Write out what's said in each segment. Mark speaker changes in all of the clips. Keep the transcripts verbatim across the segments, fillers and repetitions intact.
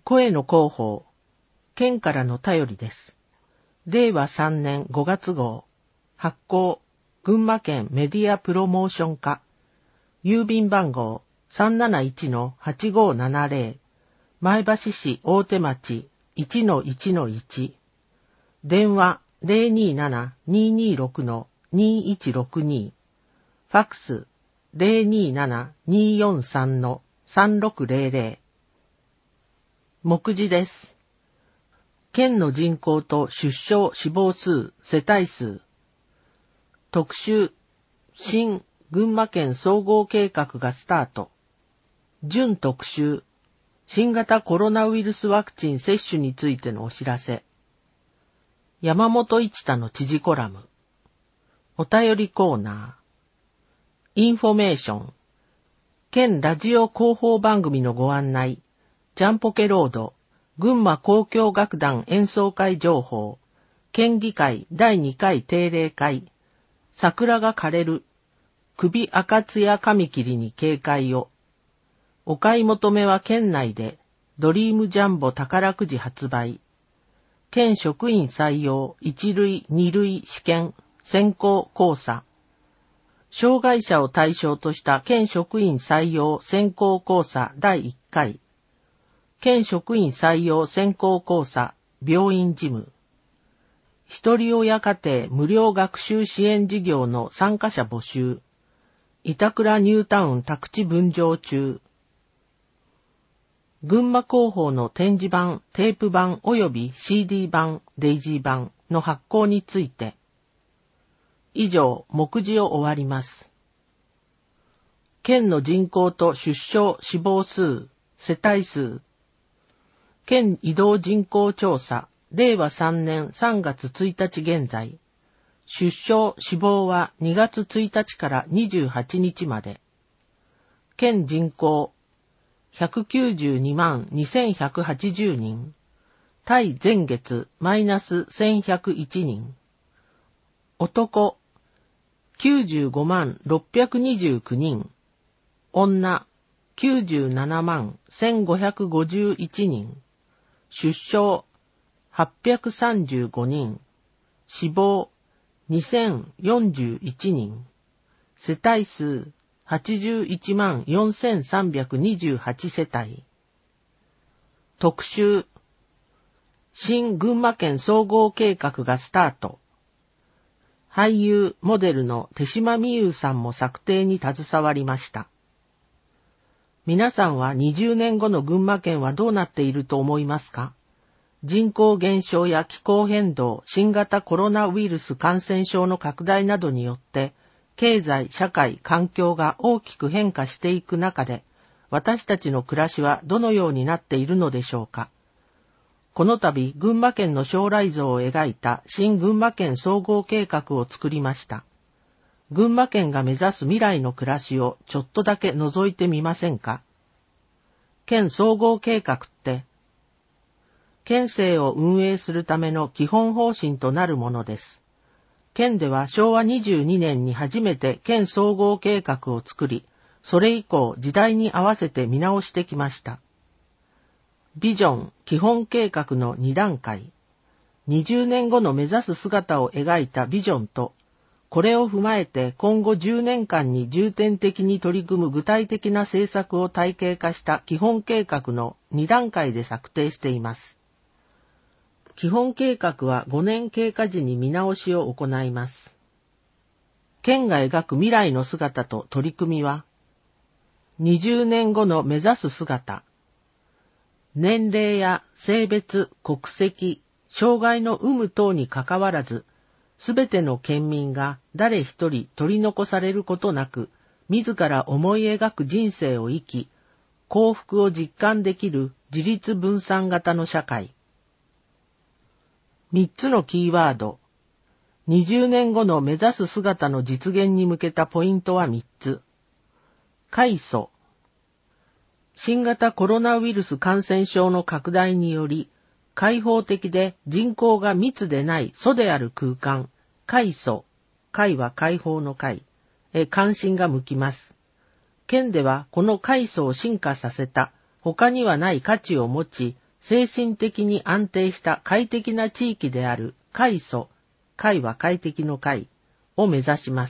Speaker 1: 声の広報、県からの便りです。れいわさんねんごがつ号、発行、群馬県メディアプロモーション課、郵便番号 さんなないちのはちごーななぜろ、前橋市大手町 いちのいちのいち、電話 ゼロにーなな にーにーろく にーいちろくに、ファックス ゼロにーなな にーよんさん さんろくぜろぜろ。目次です。県の人口と出生死亡数、世帯数。特集、新群馬県総合計画がスタート。準特集、新型コロナウイルスワクチン接種についてのお知らせ。山本一太の知事コラム。お便りコーナー。インフォメーション。県ラジオ広報番組のご案内。ジャンポケロード。群馬交響楽団演奏会情報。県議会だいにかい定例会。桜が枯れる。首赤艶髪切りに警戒を。お買い求めは県内で。ドリームジャンボ宝くじ発売。県職員採用いちるいにるい試験選考考査。障害者を対象とした県職員採用選考考査だいいっかい。県職員採用選考考査、病院事務。一人親家庭無料学習支援事業の参加者募集。板倉ニュータウン宅地分譲中。群馬広報の展示版、テープ版及び シーディー 版、デイジー版の発行について。以上、目次を終わります。県の人口と出生死亡数、世帯数。県移動人口調査、れいわさんねんさんがつついたち現在。出生死亡はにがつついたちからにじゅうはちにちまで。県人口ひゃくきゅうじゅうにまんにせんひゃくはちじゅうにん。対前月マイナスせんひゃくいちにん。男きゅうじゅうごまんろっぴゃくにじゅうきゅうにん。女きゅうじゅうななまんせんごひゃくごじゅういちにん。出生はっぴゃくさんじゅうごにん。死亡にせんよんじゅういちにん。世帯数はちじゅういちまんよんせんさんびゃくにじゅうはちせたい。特集。新群馬県総合計画がスタート。俳優、モデルの手島美優さんも策定に携わりました。皆さんはにじゅうねんごの群馬県はどうなっていると思いますか？人口減少や気候変動、新型コロナウイルス感染症の拡大などによって、経済、社会、環境が大きく変化していく中で、私たちの暮らしはどのようになっているのでしょうか。この度、群馬県の将来像を描いた新群馬県総合計画を作りました。群馬県が目指す未来の暮らしをちょっとだけ覗いてみませんか。県総合計画って、県政を運営するための基本方針となるものです。県ではしょうわにじゅうにねんに初めて県総合計画を作り、それ以降時代に合わせて見直してきました。ビジョン、基本計画のにだんかい。にじゅうねんごの目指す姿を描いたビジョンと、これを踏まえて今後じゅうねんかんに重点的に取り組む具体的な政策を体系化した基本計画のにだんかいで策定しています。基本計画はごねん経過時に見直しを行います。県が描く未来の姿と取り組みは、にじゅうねんごの目指す姿、年齢や性別、国籍、障害の有無等にかかわらず、すべての県民が誰一人取り残されることなく、自ら思い描く人生を生き、幸福を実感できる自立分散型の社会。みっつのキーワード。にじゅうねんごの目指す姿の実現に向けたポイントはみっつ。開祖。新型コロナウイルス感染症の拡大により、開放的で人口が密でない祖である空間、開祖、開は開放の開、へ関心が向きます。県ではこの開祖を進化させた、他にはない価値を持ち、 精神的に安定した快適な地域である快蘇、快は快適の快を目指します。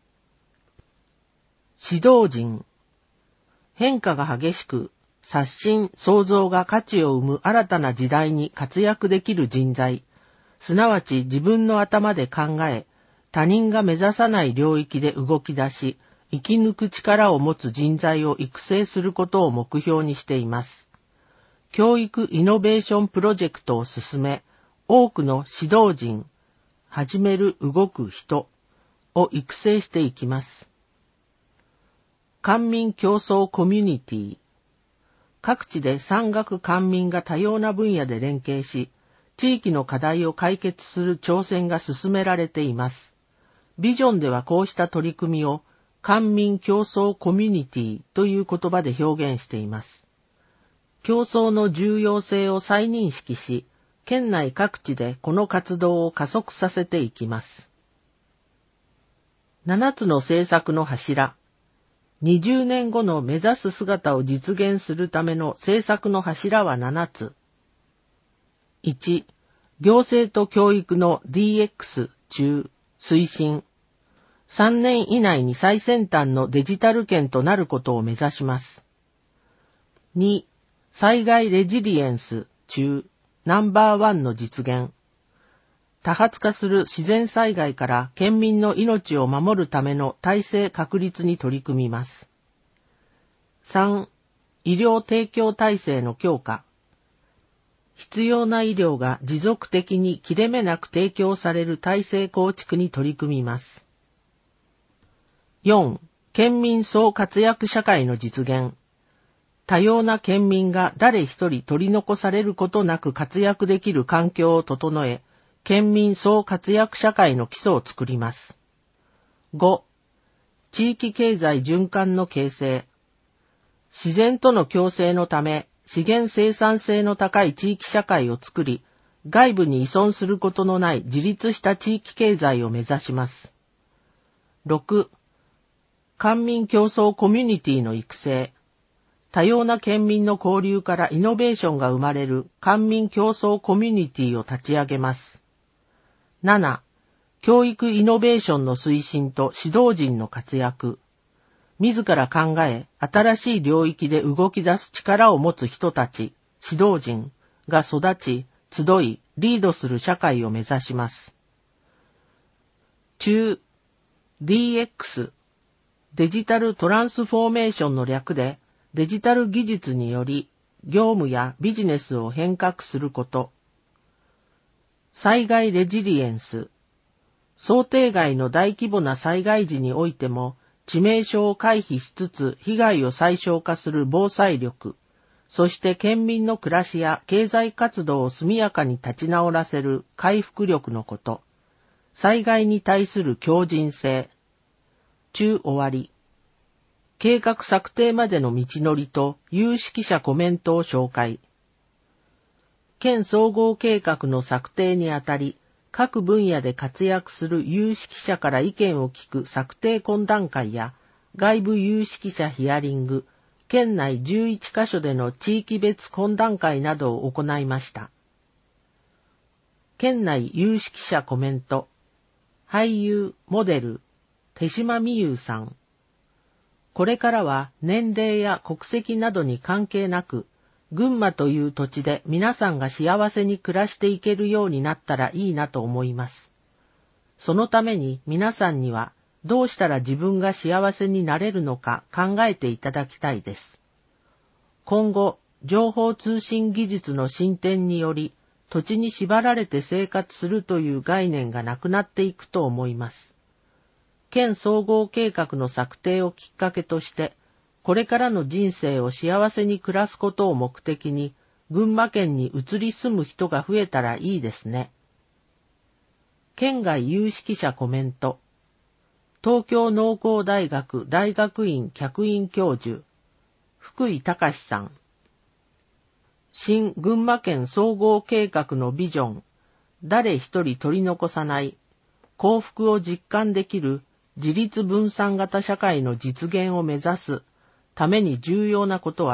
Speaker 1: 指導人、変化が激しく、刷新、創造が価値を生む新たな時代に活躍できる人材、すなわち自分の頭で考え、他人が目指さない領域で動き出し、生き抜く力を持つ人材を育成することを目標にしています。教育イノベーションプロジェクトを進め、多くの指導人、始める動く人を育成していきます。官民競争コミュニティ。各地で産学官民が多様な分野で連携し、地域の課題を解決する挑戦が進められています。ビジョンではこうした取り組みを官民競争コミュニティという言葉で表現しています。競争の重要性を再認識し、県内各地でこの活動を加速させていきます。ななつの政策の柱。にじゅうねんごの目指す姿を実現するための政策の柱はななつ。いち、行政と教育の ディーエックス 中推進。さんねん以内に最先端のデジタル圏となることを目指します。に、災害レジリエンス中ナンバーワンの実現。多発化する自然災害から県民の命を守るための体制確立に取り組みます。さん、医療提供体制の強化。必要な医療が持続的に切れ目なく提供される体制構築に取り組みます。よん、県民総活躍社会の実現。多様な県民が誰一人取り残されることなく活躍できる環境を整え、県民総活躍社会の基礎を作ります。ご、地域経済循環の形成。自然との共生のため、資源生産性の高い地域社会を作り、外部に依存することのない自立した地域経済を目指します。ろく、官民競争コミュニティの育成。多様な県民の交流からイノベーションが生まれる官民競争コミュニティを立ち上げます。なな、教育イノベーションの推進と指導人の活躍。自ら考え、新しい領域で動き出す力を持つ人たち、指導人が育ち、集い、リードする社会を目指します。中、ディーエックス、デジタルトランスフォーメーションの略で、デジタル技術により業務やビジネスを変革すること。災害レジリエンス。想定外の大規模な災害時においても、致命傷を回避しつつ被害を最小化する防災力、そして県民の暮らしや経済活動を速やかに立ち直らせる回復力のこと。災害に対する強靭性。中終わり。計画策定までの道のりと有識者コメントを紹介。県総合計画の策定にあたり、各分野で活躍する有識者から意見を聞く策定懇談会や、外部有識者ヒアリング、県内じゅういちカ所での地域別懇談会などを行いました。県内有識者コメント。俳優、モデル、手島美優さん。これからは年齢や国籍などに関係なく、群馬という土地で皆さんが幸せに暮らしていけるようになったらいいなと思います。そのために皆さんにはどうしたら自分が幸せになれるのか考えていただきたいです。今後、情報通信技術の進展により、土地に縛られて生活するという概念がなくなっていくと思います。県総合計画の策定をきっかけとして、これからの人生を幸せに暮らすことを目的に、群馬県に移り住む人が増えたらいいですね。県外有識者コメント。東京農工大学大学院客員教授、福井隆さん。新群馬県総合計画のビジョン、誰一人取り残さない、幸福を実感できる自立分散型社会の実現を目指すために重要なことは、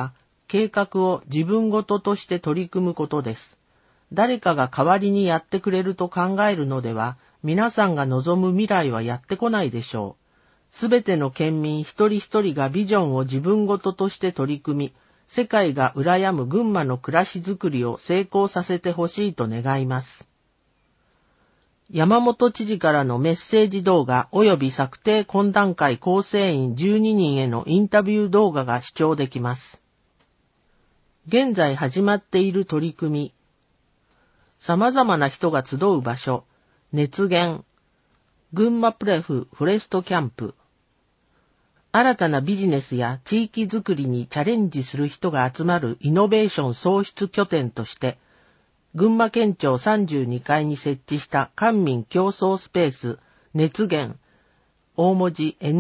Speaker 1: 計画を自分ごととして取り組むことです。誰かが代わりにやってくれると考えるのでは、皆さんが望む未来はやってこないでしょう。すべての県民一人一人がビジョンを自分ごととして取り組み、世界が羨む群馬の暮らしづくりを成功させてほしいと願います。山本知事からのメッセージ動画及び策定懇談会構成員じゅうににんへのインタビュー動画が視聴できます。現在始まっている取り組み。様々な人が集う場所。熱源。群馬プレフフォレストキャンプ。新たなビジネスや地域づくりにチャレンジする人が集まるイノベーション創出拠点として、群馬県庁さんじゅうにかいに設置した官民競争スペース熱源、大文字 ネ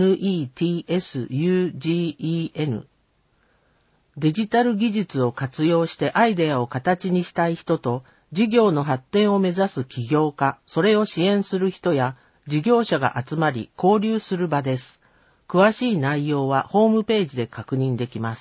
Speaker 1: ット。デジタル技術を活用してアイデアを形にしたい人と、事業の発展を目指す起業家、それを支援する人や事業者が集まり交流する場です。詳しい内容はホームページで確認できます。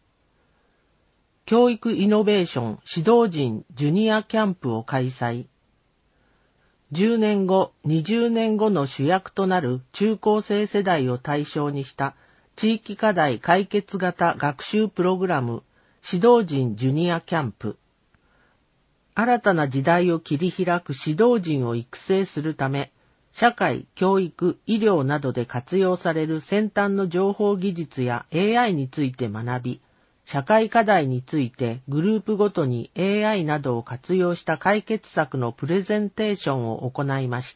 Speaker 1: 教育イノベーション指導人ジュニアキャンプを開催。じゅうねんご、にじゅうねんごの主役となる中高生世代を対象にした地域課題解決型学習プログラム指導人ジュニアキャンプ。新たな時代を切り開く指導人を育成するため、社会、教育、医療などで活用される先端の情報技術や エーアイ について学び、社会課題についてグループごとに エーアイ などを活用した解決策のプレゼンテーションを行いました。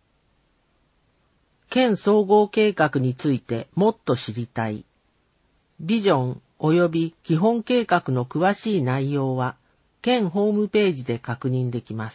Speaker 1: 県総合計画についてもっと知りたい。ビジョン及び基本計画の詳しい内容は、県ホームページで確認できます。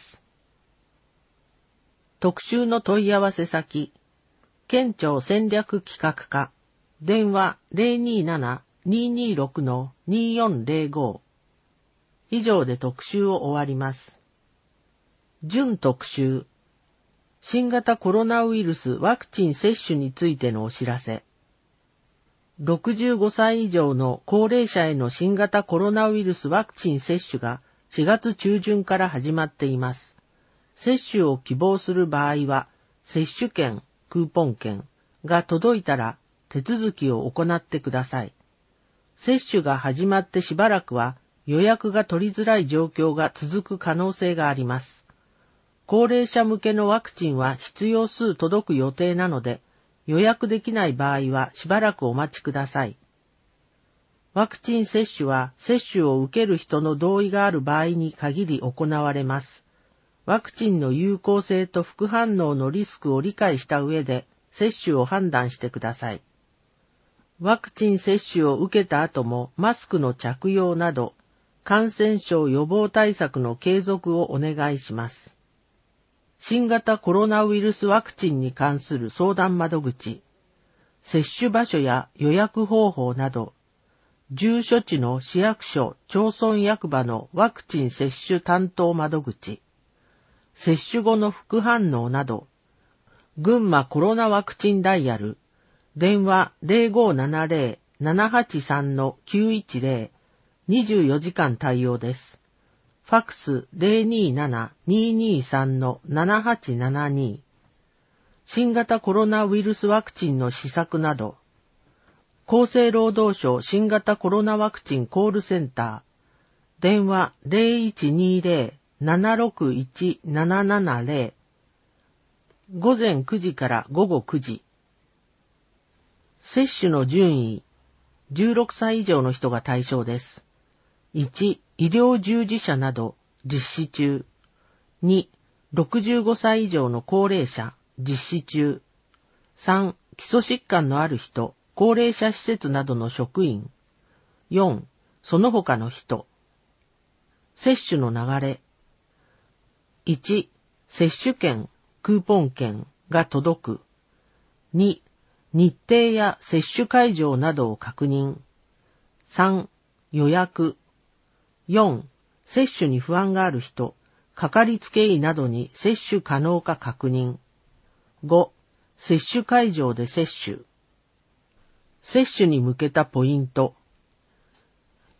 Speaker 1: 特集の問い合わせ先、県庁戦略企画課、電話 ゼロにーなな にーにーろく のにーよんゼロご。以上で特集を終わります。準特集、新型コロナウイルスワクチン接種についてのお知らせ。ろくじゅうごさい以上の高齢者への新型コロナウイルスワクチン接種がしがつ中旬から始まっています。接種を希望する場合は、接種券、クーポン券が届いたら手続きを行ってください。接種が始まってしばらくは予約が取りづらい状況が続く可能性があります。高齢者向けのワクチンは必要数届く予定なので、予約できない場合はしばらくお待ちください。ワクチン接種は接種を受ける人の同意がある場合に限り行われます。ワクチンの有効性と副反応のリスクを理解した上で接種を判断してください。ワクチン接種を受けた後もマスクの着用など感染症予防対策の継続をお願いします。新型コロナウイルスワクチンに関する相談窓口、接種場所や予約方法など、住所地の市役所、町村役場のワクチン接種担当窓口、接種後の副反応など、群馬コロナワクチンダイヤル、電話 ゼロごーななゼロ ななはちさん きゅういちゼロ、にじゅうよじかん対応です。ファックス ゼロにーなな にーにーさん ななはちななに。新型コロナウイルスワクチンの施策など、厚生労働省新型コロナワクチンコールセンター、電話 ゼロいちにーゼロ ななろくいち ななななゼロ、午前くじから午後くじ。接種の順位、じゅうろくさい以上の人が対象です。いち、医療従事者など、実施中。に、ろくじゅうごさい以上の高齢者、実施中。さん、基礎疾患のある人、高齢者施設などの職員。よん、その他の人。接種の流れ。いち、接種券、クーポン券が届く。に、日程や接種会場などを確認。さん、予約。よん、接種に不安がある人、かかりつけ医などに接種可能か確認。ご、接種会場で接種。接種に向けたポイント。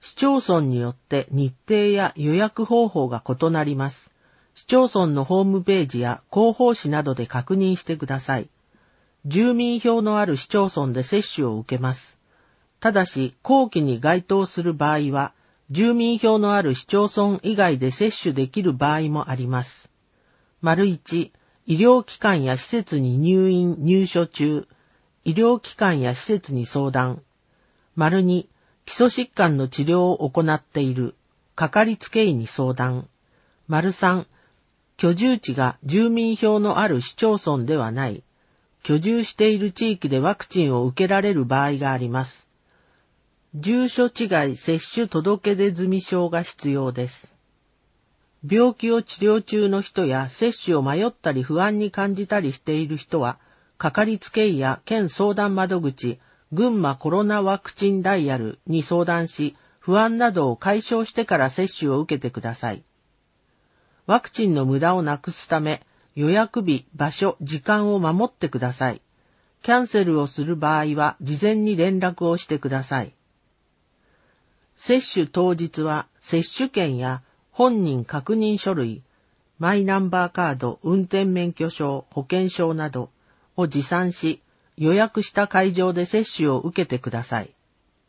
Speaker 1: 市町村によって日程や予約方法が異なります。市町村のホームページや広報誌などで確認してください。住民票のある市町村で接種を受けます。ただし、後期に該当する場合は、住民票のある市町村以外で接種できる場合もあります。丸いち、医療機関や施設に入院・入所中、医療機関や施設に相談。丸に、基礎疾患の治療を行っている、かかりつけ医に相談。丸さん、居住地が住民票のある市町村ではない、居住している地域でワクチンを受けられる場合があります。住所違い接種届出済証が必要です。病気を治療中の人や接種を迷ったり不安に感じたりしている人は、かかりつけ医や県相談窓口、群馬コロナワクチンダイヤルに相談し、不安などを解消してから接種を受けてください。ワクチンの無駄をなくすため、予約日、場所、時間を守ってください。キャンセルをする場合は事前に連絡をしてください。接種当日は接種券や本人確認書類、マイナンバーカード、運転免許証、保険証などを持参し、予約した会場で接種を受けてください。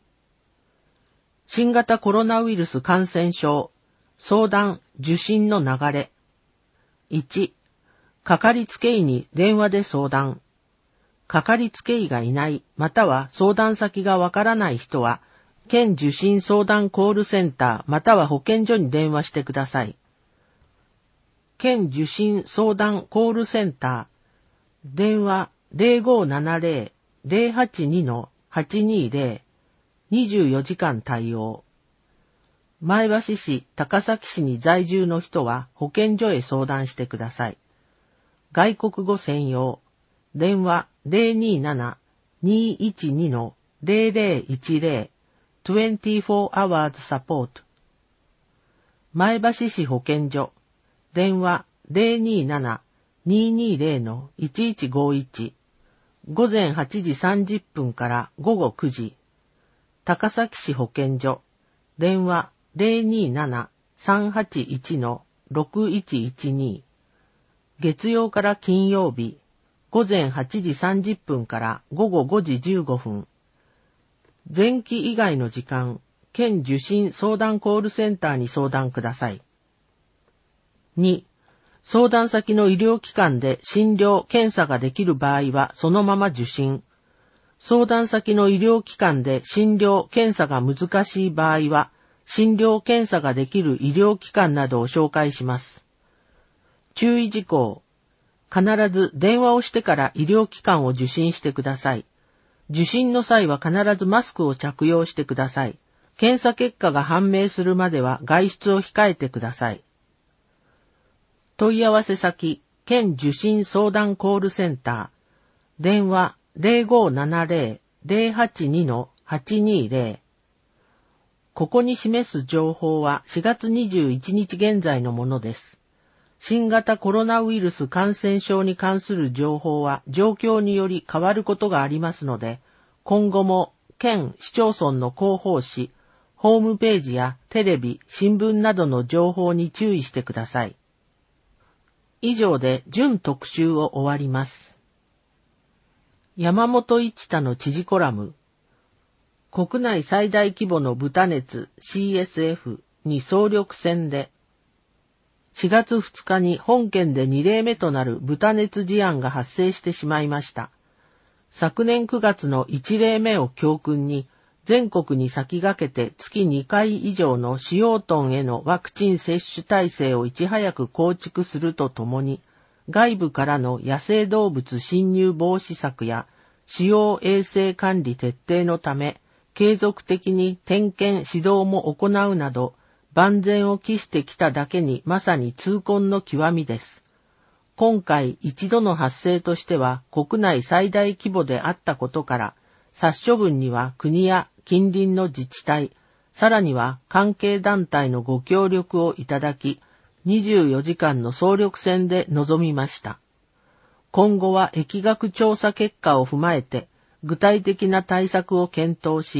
Speaker 1: 新型コロナウイルス感染症、相談・受診の流れ。いち、かかりつけ医に電話で相談。かかりつけ医がいない、または相談先がわからない人は、県受診相談コールセンターまたは保健所に電話してください。県受診相談コールセンター、電話 ゼロごーななゼロ ゼロはちに はちにゼロ、にじゅうよじかん対応。前橋市、高崎市に在住の人は保健所へ相談してください。外国語専用、電話 ゼロにーなな にーいちに ゼロゼロいちゼロにじゅうよじかん support。前橋市保健所、電話 ゼロにーなな にーにーゼロ いちいちごいち、午前はちじさんじゅっぷんから午後くじ。高崎市保健所、電話 ゼロにーなな さんはちいち ろくいちいちに。月曜から金曜日、午前はちじさんじゅっぷんから午後ごじじゅうごふん。前期以外の時間、県受診相談コールセンターに相談ください。に、相談先の医療機関で診療・検査ができる場合はそのまま受診。相談先の医療機関で診療・検査が難しい場合は、診療・検査ができる医療機関などを紹介します。注意事項。必ず電話をしてから医療機関を受診してください。受診の際は必ずマスクを着用してください。検査結果が判明するまでは外出を控えてください。問い合わせ先、県受診相談コールセンター、電話 ゼロごーななゼロ ゼロはちに はちにゼロ。ここに示す情報はしがつにじゅういちにち現在のものです。新型コロナウイルス感染症に関する情報は状況により変わることがありますので、今後も県市町村の広報誌、ホームページやテレビ、新聞などの情報に注意してください。以上で準特集を終わります。山本一太の知事コラム。国内最大規模の豚熱 シーエスエフ に総力戦で、しがつふつかに本県でにれいめとなる豚熱事案が発生してしまいました。昨年くがつのいちれいめを教訓に、全国に先駆けて月にかい以上の主要豚へのワクチン接種体制をいち早く構築するとともに、外部からの野生動物侵入防止策や主要衛生管理徹底のため、継続的に点検指導も行うなど、万全を期してきただけにまさに痛恨の極みです。今回一度の発生としては国内最大規模であったことから、殺処分には国や近隣の自治体、さらには関係団体のご協力をいただき、にじゅうよじかんの総力戦で臨みました。今後は疫学調査結果を踏まえて、具体的な対策を検討し、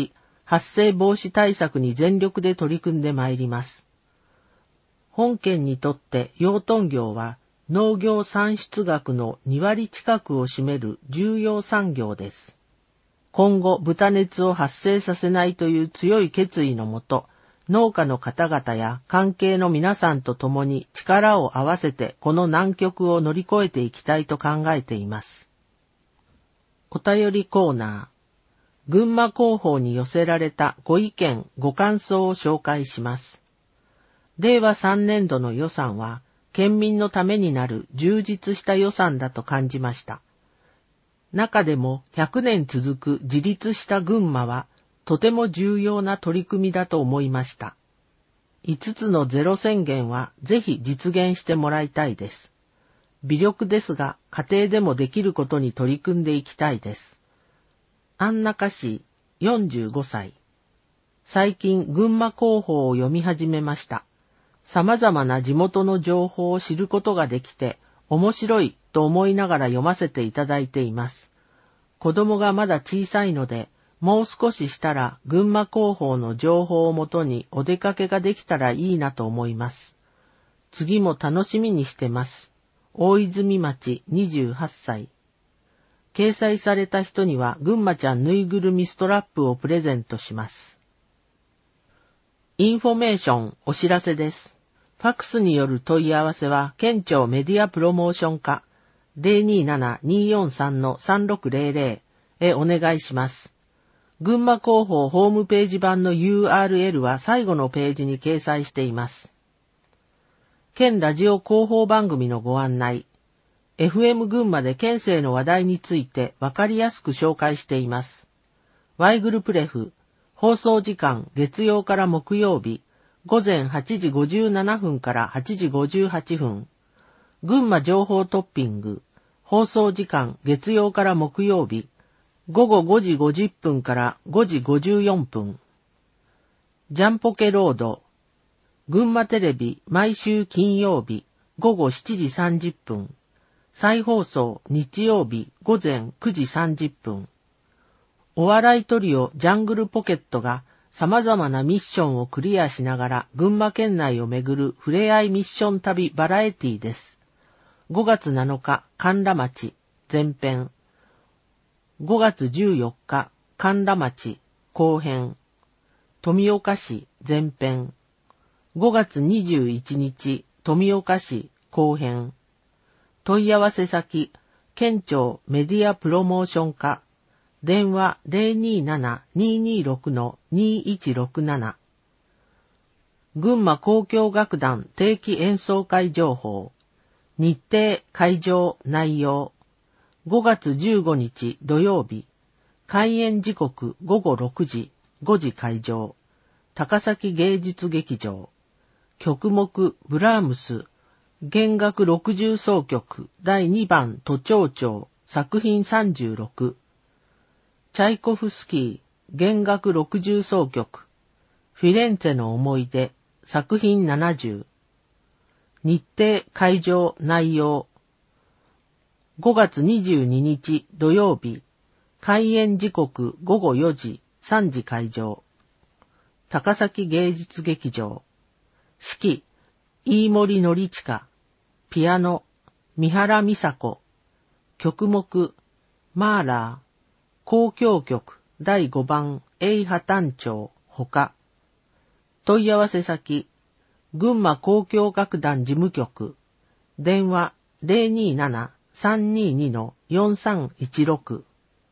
Speaker 1: 発生防止対策に全力で取り組んでまいります。本県にとって養豚業は農業産出額のにわり近くを占める重要産業です。今後豚熱を発生させないという強い決意のもと、農家の方々や関係の皆さんと共に力を合わせてこの難局を乗り越えていきたいと考えています。お便りコーナー。群馬広報に寄せられたご意見、ご感想を紹介します。れいわさんねんどの予算は、県民のためになる充実した予算だと感じました。中でもひゃくねん続く自立した群馬は、とても重要な取り組みだと思いました。いつつのゼロ宣言はぜひ実現してもらいたいです。微力ですが、家庭でもできることに取り組んでいきたいです。安中市よんじゅうごさい。最近群馬広報を読み始めました。様々な地元の情報を知ることができて面白いと思いながら読ませていただいています。子供がまだ小さいので、もう少ししたら群馬広報の情報をもとにお出かけができたらいいなと思います。次も楽しみにしてます。大泉町にじゅうはっさい。掲載された人には群馬ちゃんぬいぐるみストラップをプレゼントします。インフォメーションお知らせです。ファックスによる問い合わせは県庁メディアプロモーション課 ゼロにーなな にーよんさん さんろくゼロゼロ へお願いします。群馬広報ホームページ版の ユーアールエル は最後のページに掲載しています。県ラジオ広報番組のご案内。エフエム 群馬で県政の話題についてわかりやすく紹介しています。ワイグルプレフ、放送時間月曜から木曜日、ごぜんはちじごじゅうななふんからはちじごじゅうはっぷん。群馬情報トッピング、放送時間月曜から木曜日、ごごごじごじゅっぷんからごじごじゅうよんぷん。ジャンポケロード、群馬テレビ毎週金曜日、ごごしちじさんじゅっぷん。再放送日曜日ごぜんくじさんじゅっぷん。お笑いトリオジャングルポケットが様々なミッションをクリアしながら群馬県内を巡るふれあいミッション旅バラエティです。ごがつなのか、甘楽町前編。ごがつじゅうよっか、甘楽町後編。富岡市前編。ごがつにじゅういちにち、富岡市後編。問い合わせ先、県庁メディアプロモーション課、電話 ゼロにーなな にーにーろく にーいちろくなな。群馬交響楽団定期演奏会情報、日程、会場、内容。ごがつじゅうごにち土曜日、開演時刻ごごろくじ、ごじ会場、高崎芸術劇場。曲目、ブラームス、弦楽ろくじゅう奏曲だいにばん都庁長作品さんじゅうろく。チャイコフスキー弦楽ろくじゅう奏曲フィレンツェの思い出作品ななじゅう。日程会場内容。ごがつにじゅうににち土曜日、開演時刻ごごよじ、さんじ会場。高崎芸術劇場。指揮飯森典親。ピアノ、三原美佐子。曲目、マーラー。交響曲だいごばん、栄波単調、ほか。問い合わせ先、群馬交響楽団事務局。電話 ゼロにーなな さんにーに よんさんいちろく。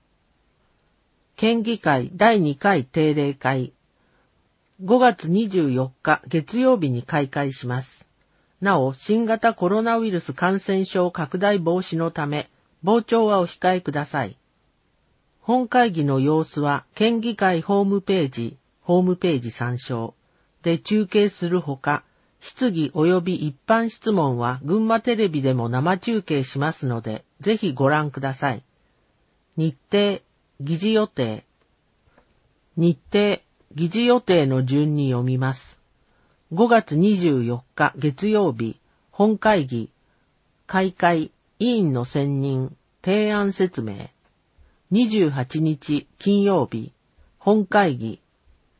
Speaker 1: 県議会だいにかい定例会。ごがつにじゅうよっか月曜日に開会します。なお、新型コロナウイルス感染症拡大防止のため、傍聴はお控えください。本会議の様子は、県議会ホームページ、ホームページ参照で中継するほか、質疑及び一般質問は群馬テレビでも生中継しますので、ぜひご覧ください。日程、議事予定。日程、議事予定の順に読みます。ごがつにじゅうよっか月曜日、本会議、開会、委員の選任、提案説明。にじゅうはちにち金曜日、本会議、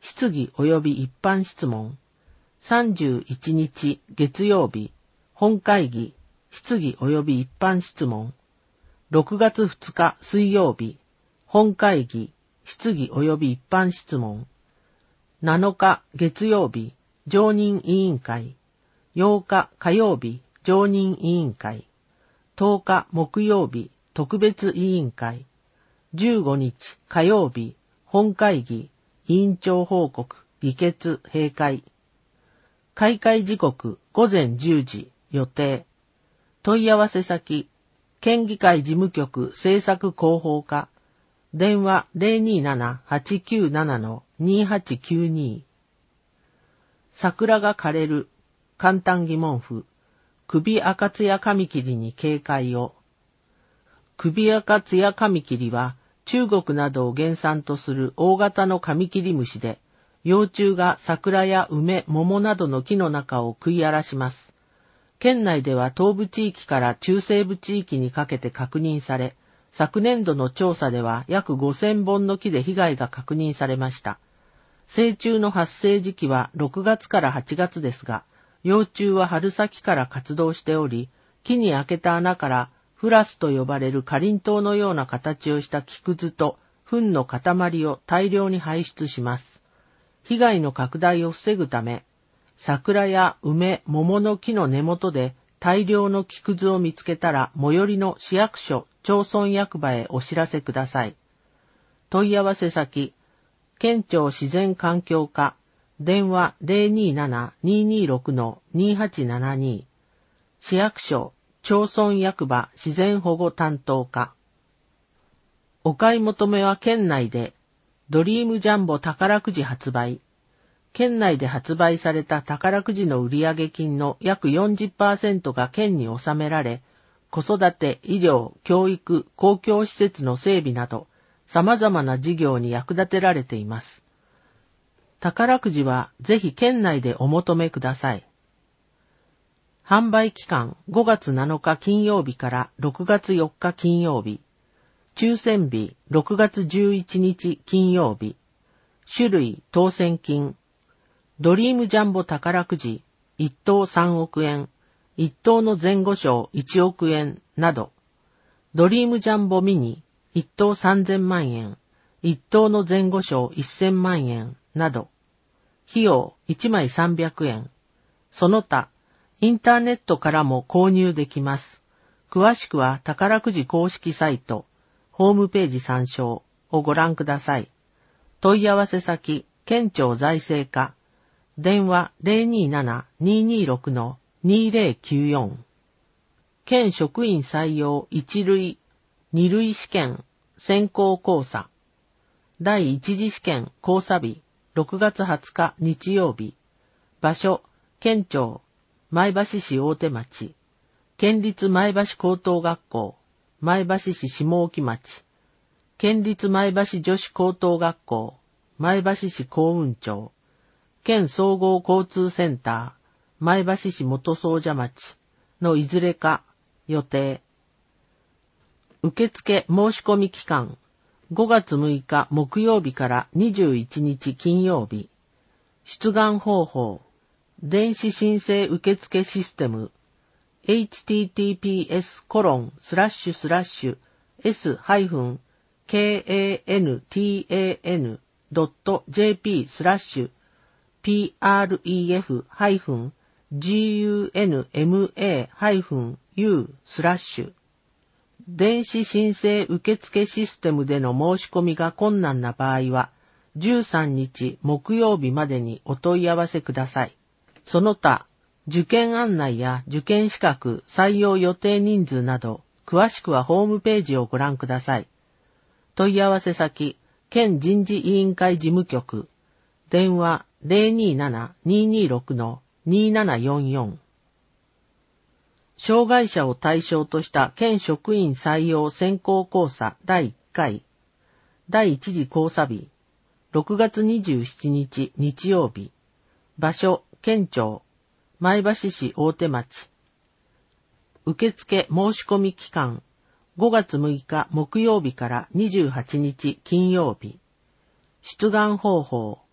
Speaker 1: 質疑及び一般質問。さんじゅういちにち月曜日、本会議、質疑及び一般質問。ろくがつふつか水曜日、本会議、質疑及び一般質問。なのか月曜日、常任委員会。ようか火曜日、常任委員会。とおか木曜日、特別委員会。じゅうごにち火曜日、本会議、委員長報告、議決、閉会。開会時刻ごぜんじゅうじ、予定。問い合わせ先、県議会事務局政策広報課。電話 ゼロにーなな はちきゅうなな にーはちきゅうに。桜が枯れる。簡単疑問符。首赤ツヤカミキリに警戒を。首赤ツヤカミキリは中国などを原産とする大型のカミキリムシで、幼虫が桜や梅、桃などの木の中を食い荒らします。県内では東部地域から中西部地域にかけて確認され、昨年度の調査では約ごせんぼんの木で被害が確認されました。成虫の発生時期はろくがつからはちがつですが、幼虫は春先から活動しており、木に開けた穴からフラスと呼ばれるかりんとうのような形をした木くずと糞の塊を大量に排出します。被害の拡大を防ぐため、桜や梅、桃の木の根元で大量の木くずを見つけたら最寄りの市役所、町村役場へお知らせください。問い合わせ先、県庁自然環境課、電話 ゼロにーなな にーにーろく にーはちななに。市役所、町村役場自然保護担当課。お買い求めは県内で、ドリームジャンボ宝くじ発売。県内で発売された宝くじの売上金の約 よんじゅっパーセント が県に納められ、子育て、医療、教育、公共施設の整備など、様々な事業に役立てられています。宝くじはぜひ県内でお求めください。販売期間ごがつなのか金曜日からろくがつよっか金曜日。抽選日ろくがつじゅういちにち金曜日。種類当選金。ドリームジャンボ宝くじいっとうさんおくえん。いっとうの前後賞いちおくえんなど。ドリームジャンボミニいっとうさんぜんまんえん。いっとうの前後賞せんまんえんなど。費用いちまいさんびゃくえん。その他、インターネットからも購入できます。詳しくは宝くじ公式サイト、ホームページ参照をご覧ください。問い合わせ先、県庁財政課。電話 ゼロにーなな にーにーろく にーぜろきゅうよん。県職員採用いちるい、にるい試験、先行考査。第一次試験考査日、ろくがつはつか日曜日。場所、県庁、前橋市大手町。県立前橋高等学校、前橋市下沖町。県立前橋女子高等学校、前橋市幸運町。県総合交通センター、前橋市元総社町のいずれか予定。受付申し込み期間、ごがつむいか木曜日からにじゅういちにち金曜日。出願方法、電子申請受付システム、エイチティーティーピーエスコロンスラッシュスラッシュエスハイフンケーエーエヌティーエーエヌドットジェーピースラッシュピーアールイーエフハイフンジーユーエヌエムエーハイフンユースラッシュ。電子申請受付システムでの申し込みが困難な場合は、じゅうさんにち木曜日までにお問い合わせください。その他、受験案内や受験資格、採用予定人数など、詳しくはホームページをご覧ください。問い合わせ先、県人事委員会事務局、電話 ゼロにーなな にーにーろく にーななよんよん。障害者を対象とした県職員採用選考考査だいいっかい。第一次考査日、ろくがつにじゅうしちにち日曜日。場所、県庁、前橋市大手町。受付申し込み期間、ごがつむいか木曜日からにじゅうはちにち金曜日。出願方法、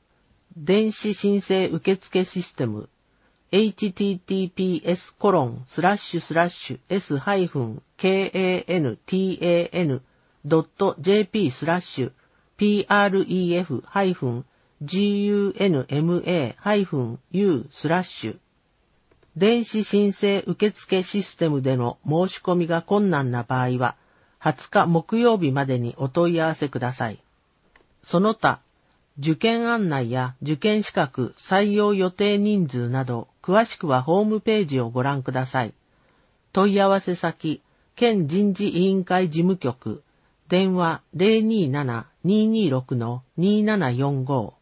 Speaker 1: 電子申請受付システム エイチティーティーピーエスコロンスラッシュスラッシュエスハイフンケーエーエヌティーエーエヌドットジェーピースラッシュピーアールイーエフハイフンジーユーエヌエムエーハイフンユースラッシュ電子申請受付システムでの申し込みが困難な場合は、はつか木曜日までにお問い合わせください。その他、受験案内や受験資格採用予定人数など、詳しくはホームページをご覧ください。問い合わせ先、県人事委員会事務局、電話 ゼロにーなな にーにーろく にーななよんご。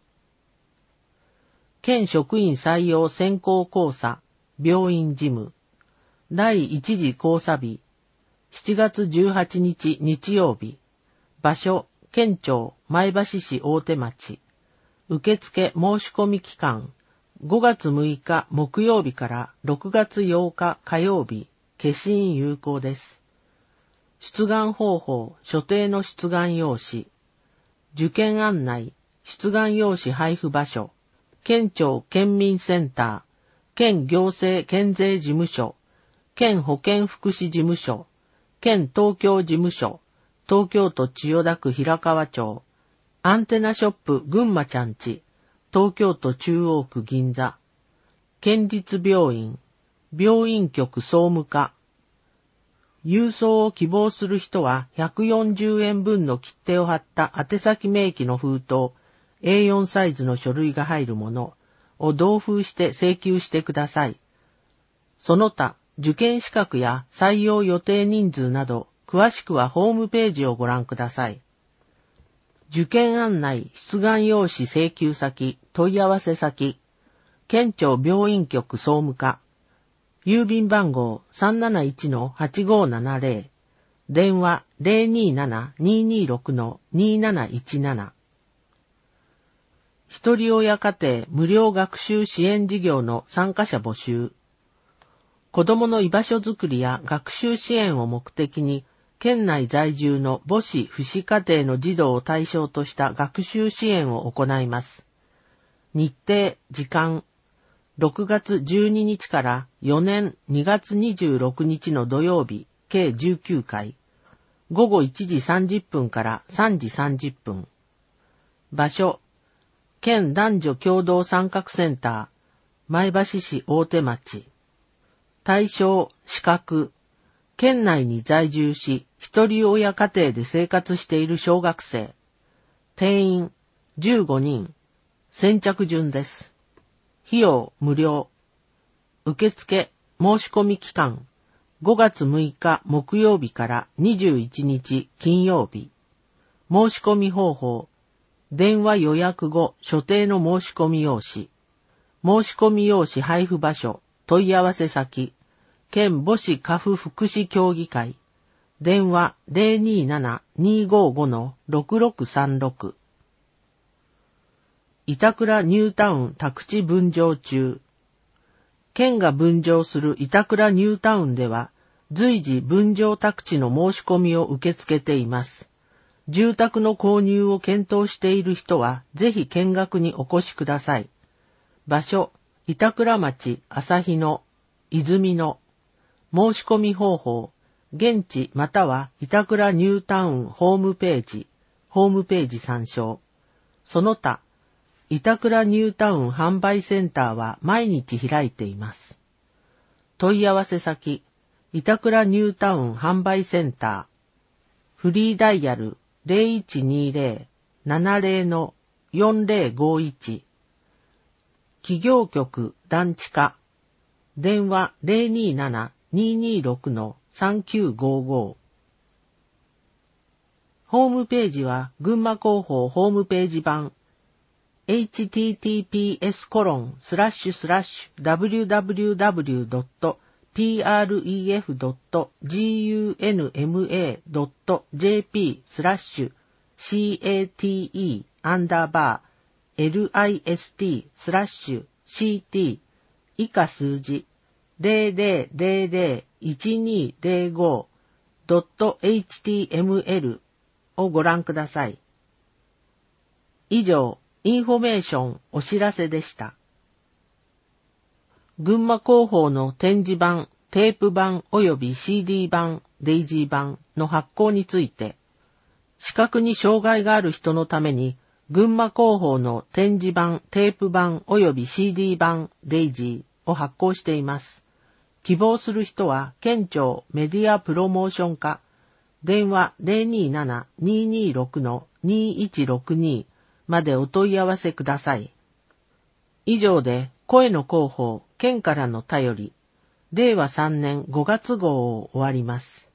Speaker 1: 県職員採用選考講座、病院事務、第一次講座日、しちがつじゅうはちにち日曜日、場所、県庁、前橋市大手町、受付申し込み期間、ごがつむいか木曜日からろくがつようか火曜日、消印有効です。出願方法、所定の出願用紙、受験案内、出願用紙配布場所、県庁県民センター、県行政県税事務所、県保健福祉事務所、県東京事務所、東京都千代田区平川町、アンテナショップ群馬ちゃんち、東京都中央区銀座、県立病院、病院局総務課、郵送を希望する人はひゃくよんじゅうえんぶんの切手を貼った宛先明記の封筒、エーよん サイズの書類が入るものを同封して請求してください。その他、受験資格や採用予定人数など、詳しくはホームページをご覧ください。受験案内、出願用紙請求先、問い合わせ先、県庁病院局総務課、郵便番号 さんなないちのはちごななぜろ、電話 ゼロにーなな にーにーろく にーなないちなな。ひとり親家庭無料学習支援事業の参加者募集。子どもの居場所づくりや学習支援を目的に、県内在住の母子父子家庭の児童を対象とした学習支援を行います。日程、時間、ろくがつじゅうににちからよねんにがつにじゅうろくにちの土曜日、計じゅうきゅうかい。ごごいちじさんじゅっぷんからさんじさんじゅっぷん。場所、県男女共同参画センター、前橋市大手町。対象、資格、県内に在住し、一人親家庭で生活している小学生。定員、じゅうごにん。先着順です。費用、無料。受付、申し込み期間、ごがつむいか木曜日からにじゅういちにち金曜日。申し込み方法、電話予約後、所定の申し込み用紙。申し込み用紙配布場所、問い合わせ先、県母子家父福祉協議会。電話 ゼロにーなな にーごーご のろくろくさんろく。板倉ニュータウン宅地分譲中。県が分譲する板倉ニュータウンでは、随時分譲宅地の申し込みを受け付けています。住宅の購入を検討している人は、ぜひ見学にお越しください。場所、板倉町朝日野、泉野。申し込み方法、現地または板倉ニュータウンホームページ、ホームページ参照。その他、板倉ニュータウン販売センターは毎日開いています。問い合わせ先、板倉ニュータウン販売センター。フリーダイヤル ゼロいちにーぜろ ななぜろ のよんぜろごいち。企業局団地課。電話 ゼロにーなな にーにーろく のさんきゅうごーごー。ホームページは群馬広報ホームページ版 エイチティーティーピーエスコロンスラッシュスラッシュダブリューダブリューダブリュードットピーアールイーエフドットジーユーエヌエムエードットジェーピースラッシュシーエーティーイーアンダーバーエルアイエスティースラッシュシーティー以下数字ゼロゼロゼロゼロいちにーゼロごドットエイチティーエムエル をご覧ください。以上、 インフォメーションお知らせでした。群馬広報の展示版、テープ版及び シーディー 版、デイジー版の発行について、視覚に障害がある人のために、群馬広報の展示版、テープ版及び シーディー 版、デイジーを発行しています。希望する人は、県庁メディアプロモーション課、電話 ゼロにーなな にーにーろく にーいちろくに までお問い合わせください。以上で、声の広報、県からの便り、れいわさんねんごがつ号を終わります。